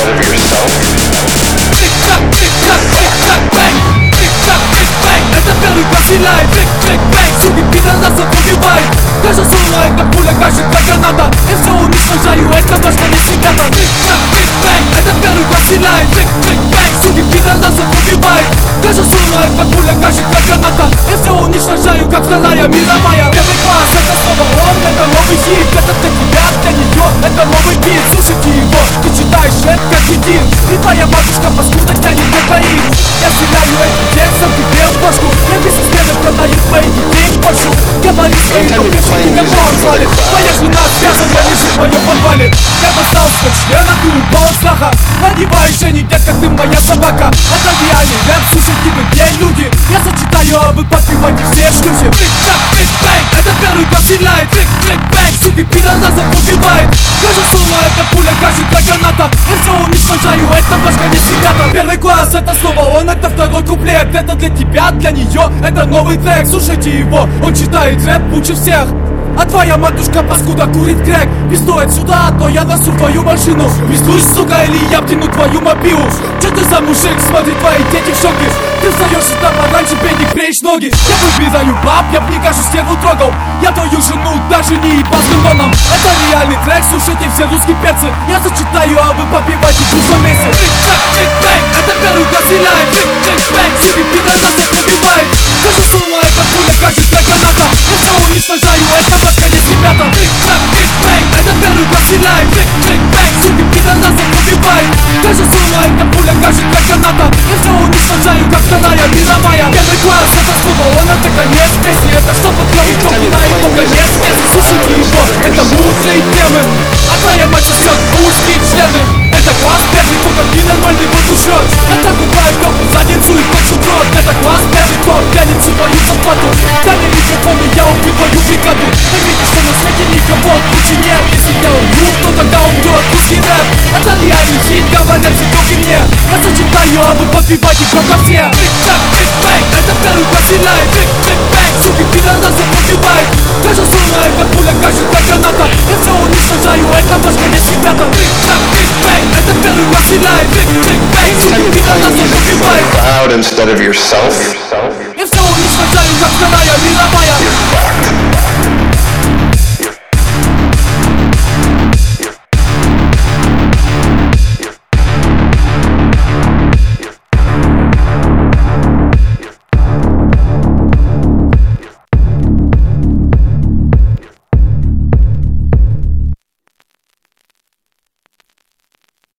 instead of yourself. Тик-так, тик-так, тик-так, бэнг. Тик-так, тик-бэнг. Это первый класс стреляет. Тик-тик-бэнг. Суки пидорасов убивает. Каждое слово это пуля, каждая граната. Я все уничтожаю, это башка не ребята. Тик-так, тик-бэнг. Это первый класс стреляет. Тик-тик-бэнг. Суки пидорасов убивает. Каждое слово это пуля, каждая граната. Я все уничтожаю, как Вторая мировая. Первый класс это снова он, это новый хит. Это для тебя, для нее, это новый бит. Слушайте его, ты читаешь рэп как един. И твоя матушка паскуда тянет кокаин. Я стреляю этим текстом тебе в башку. Я бизнесмены продают мои детей в Польшу. Говори своим пиши, тебя позвали. Твоя жена связана, лежит в моем подвале. Я достал свой член, а ты упал от страха. Надеваешь женик, детка, ты моя собака. Это реальный рэп, слушайте вы, где люди. Я зачитаю, а вы подпевайте все шлюхи. Тик-так, тик-бэнг, это первый класс стреляет. Тик-тик-бэнг, суки пидорасов убивает. Каждое слово это пуля, каждая граната. Я все уничтожаю, это башка не ребята. Первый класс это снова он, это второй куплет. Это для тебя, для нее, это новый трек. Слушайте его, он читает рэп лучше всех. А твоя матушка паскуда курит крэк. Пиздуй отсюда, а то я носу твою машину. Пиздуешь, сука, или я втяну твою мобилу. Че ты за мужик, смотри, твои дети в шоке. Ты встаешь сюда пораньше, пенник, бреешь ноги. Я выбираю баб, я б не кажу стерву трогал. Я твою жену даже не ебал с лимоном. Это реальный трек, слушайте все русские перцы. Я зачитаю, а вы попивайте в месте. Тик-так, тик-бэнг, это первый класс стреляет. Тик-тик-бэнг, суки пидорасов убивает. Каждое слово это пуля, каждая граната. Я все уничтожаю, это башка не ребята. Тик-так, тик-бэнг, это первый класс стреляет. Тик-тик-бэнг, суки пидорасов убивает. Каждое слово это пуля, каждая граната. Я все уничтожаю, как Вторая мировая. Первый класс это снова он, это конец песни. Это чтобы клавить топина и то конец песни. Слушайте его, это мудрые темы. А твоя мать сосет узкие члены. Это класс первый, только ты нормальный вот ушет. Это купает копу, задницу и точку в рот. Это класс первый, кто тянет всю твою зарплату. Дай мне микрофон и я убью твою бригаду. Ты видишь, что на свете никого лучше нет. Если я умру, то тогда умрет русский рэп. Это реальный хит, говорят все только мне. Я зачитаю, а вы подпевайте громко все. Тик-так, тик-бэнг, это первый класс стреляет. Тик-тик-бэнг, суки пидорасов убивает. Каждое слово это пуля, каждая граната. Я все уничтожаю, это башка не ребята. Тик-так, тик-бэнг, это первый класс стреляет. Тик-тик-бэнг, суки пидорасов убивает. Proud instead of yourself. Я все уничтожаю, как Вторая мировая. You're fucked.